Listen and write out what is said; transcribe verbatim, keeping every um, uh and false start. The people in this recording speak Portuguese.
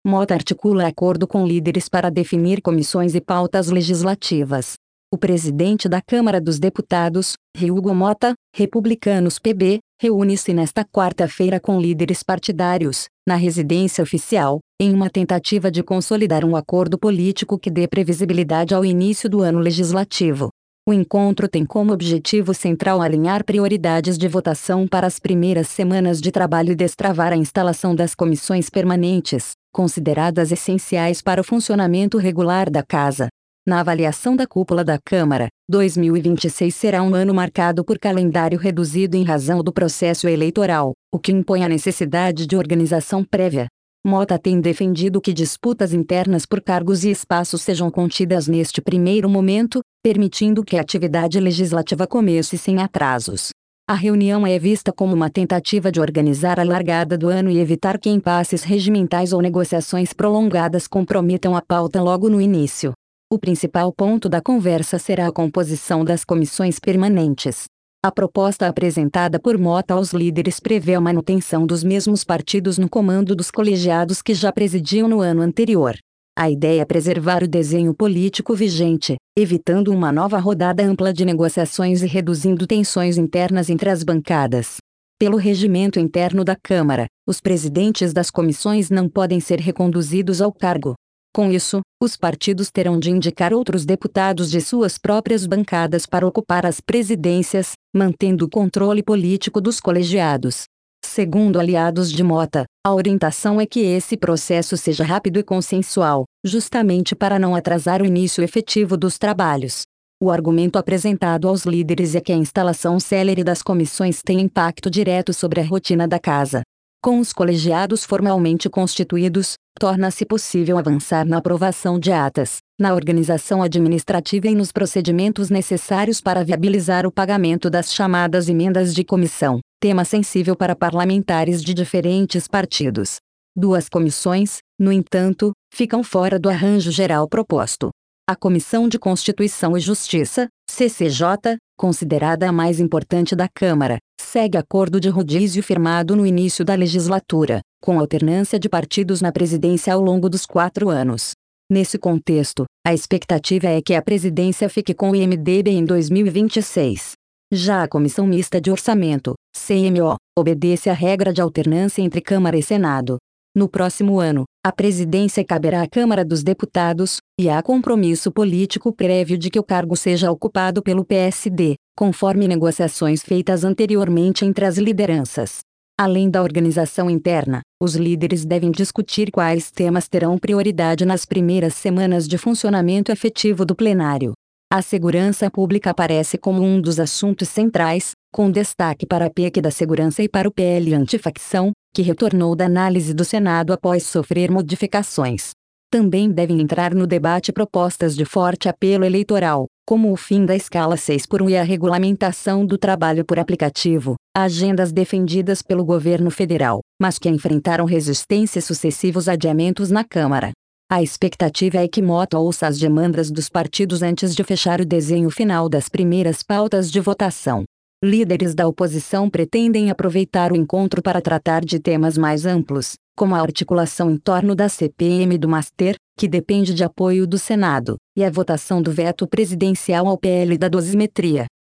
Mota articula acordo com líderes para definir comissões e pautas legislativas. O presidente da Câmara dos Deputados, Hugo Mota, Republicanos P B, reúne-se nesta quarta-feira com líderes partidários, na residência oficial, em uma tentativa de consolidar um acordo político que dê previsibilidade ao início do ano legislativo. O encontro tem como objetivo central alinhar prioridades de votação para as primeiras semanas de trabalho e destravar a instalação das comissões permanentes, consideradas essenciais para o funcionamento regular da Casa. Na avaliação da cúpula da Câmara, dois mil e vinte e seis será um ano marcado por calendário reduzido em razão do processo eleitoral, o que impõe a necessidade de organização prévia. Mota tem defendido que disputas internas por cargos e espaços sejam contidas neste primeiro momento, permitindo que a atividade legislativa comece sem atrasos. A reunião é vista como uma tentativa de organizar a largada do ano e evitar que impasses regimentais ou negociações prolongadas comprometam a pauta logo no início. O principal ponto da conversa será a composição das comissões permanentes. A proposta apresentada por Mota aos líderes prevê a manutenção dos mesmos partidos no comando dos colegiados que já presidiam no ano anterior. A ideia é preservar o desenho político vigente, evitando uma nova rodada ampla de negociações e reduzindo tensões internas entre as bancadas. Pelo regimento interno da Câmara, os presidentes das comissões não podem ser reconduzidos ao cargo. Com isso, os partidos terão de indicar outros deputados de suas próprias bancadas para ocupar as presidências, mantendo o controle político dos colegiados. Segundo aliados de Mota, a orientação é que esse processo seja rápido e consensual, justamente para não atrasar o início efetivo dos trabalhos. O argumento apresentado aos líderes é que a instalação célere das comissões tem impacto direto sobre a rotina da Casa. Com os colegiados formalmente constituídos, torna-se possível avançar na aprovação de atas, na organização administrativa e nos procedimentos necessários para viabilizar o pagamento das chamadas emendas de comissão, tema sensível para parlamentares de diferentes partidos. Duas comissões, no entanto, ficam fora do arranjo geral proposto. A Comissão de Constituição e Justiça, C C J, considerada a mais importante da Câmara, segue acordo de rodízio firmado no início da legislatura, com alternância de partidos na presidência ao longo dos quatro anos. Nesse contexto, a expectativa é que a presidência fique com o I M D B em dois mil e vinte e seis. Já a Comissão Mista de Orçamento, C M O, obedece à regra de alternância entre Câmara e Senado. No próximo ano, a presidência caberá à Câmara dos Deputados, e há compromisso político prévio de que o cargo seja ocupado pelo P S D, conforme negociações feitas anteriormente entre as lideranças. Além da organização interna, os líderes devem discutir quais temas terão prioridade nas primeiras semanas de funcionamento efetivo do plenário. A segurança pública aparece como um dos assuntos centrais, com destaque para a P E C da Segurança e para o P L Antifacção, que retornou da análise do Senado após sofrer modificações. Também devem entrar no debate propostas de forte apelo eleitoral, como o fim da escala seis por um e a regulamentação do trabalho por aplicativo, agendas defendidas pelo governo federal, mas que enfrentaram resistência e sucessivos adiamentos na Câmara. A expectativa é que Mota ouça as demandas dos partidos antes de fechar o desenho final das primeiras pautas de votação. Líderes da oposição pretendem aproveitar o encontro para tratar de temas mais amplos, como a articulação em torno da C P M do Master, que depende de apoio do Senado, e a votação do veto presidencial ao P L da dosimetria.